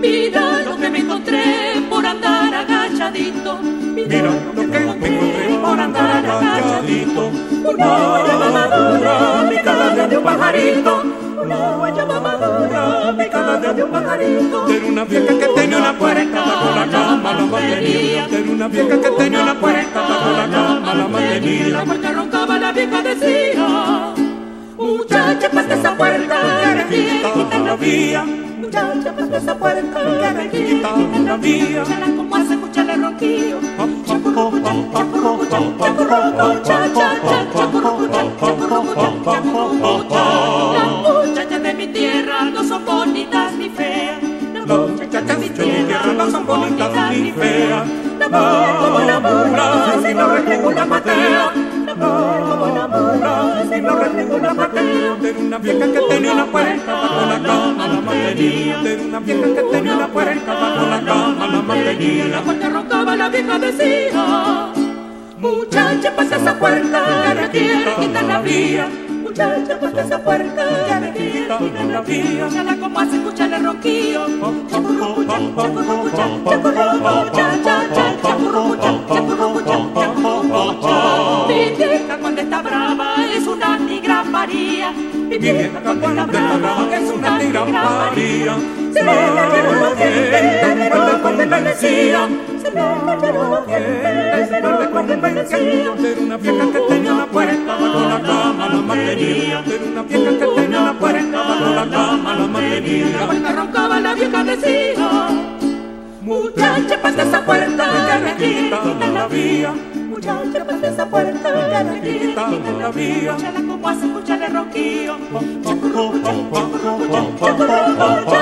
Mira lo que me encontré por andar agachadito. Mira lo que me encontré por andar agachadito. Una guayaba madura picada de un pajarito. Una guayaba madura picada de un pajarito. Era una vieja que tenía una puerta bajo la cama, la mantenía. Era una vieja que tenía una puerta bajo la cama, la mantenía. La puerta roncaba, la vieja decía: muchacha, pasa esa puerta, que recién quita la vía. Muchacha, pasa esa puerta, que recién quita la vía. Escuchala como hace, escuchala el ronquillo. Las muchachas de mi tierra no son bonitas ni feas. Las muchachas de mi tierra no son bonitas ni feas. La mujer como la mula, si no restringo una patea. La mujer como la mula, si no restringo una patea. Era una vieja que tenía una puerta bajo la cama, la mantenía. Era una vieja que tenía una puerta bajo la cama, la mantenía. La puerta roncaba, la vieja decía: muchacha, pasa esa puerta, que requiere quitar la vía. Muchacha, pasa esa puerta, que requiere quitar la vía. Escuchala como hace, escuchala el ronquillo. Chacurrucucha, chacurrucucha, chacurrucucha, chacurrucucha, chacurrucucha, chacurrucucha. Mi vieja cuando está brava es una tigra María. Mi vieja cuando está brava es una tigra María. Se le cayeron los dientes, cuando me decía. Se le cayeron los dientes, cuando me decía. Era una vieja que tenía una puerta bajo la cama, la mantenía. Era una vieja que tenía una puerta bajo la cama, la mantenía. La puerta roncaba, la vieja decía: muchacha, pasa esa puerta, que requiere quitar la vía. Muchacha, pasa esa puerta, que requiere quitar la vía. Escuchala como hace, escuchala el ronquillo. Chacurrucucha, chacurrucucha, chacurrucucha.